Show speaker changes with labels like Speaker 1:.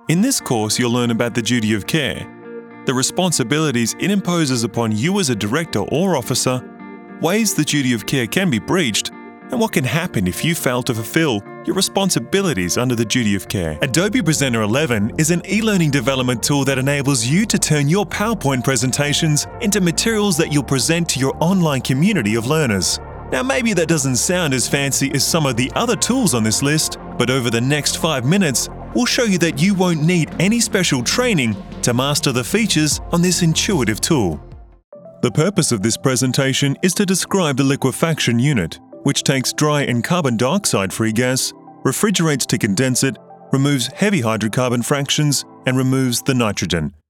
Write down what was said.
Speaker 1: In this course, you'll learn about the duty of care, the responsibilities it imposes upon you as a director or officer, ways the duty of care can be breached, and what can happen if you fail to fulfill your responsibilities under the duty of care. Adobe Presenter 11 is an e-learning development tool that enables you to turn your PowerPoint presentations into materials that you'll present to your online community of learners. Now, maybe that doesn't sound as fancy as some of the other tools on this list, but over the next 5 minutes, we'll show you that you won't need any special training to master the features on this intuitive tool. The purpose of this presentation is to describe the liquefaction unit, which takes dry and carbon dioxide-free gas, refrigerates to condense it, removes heavy hydrocarbon fractions, and removes the nitrogen.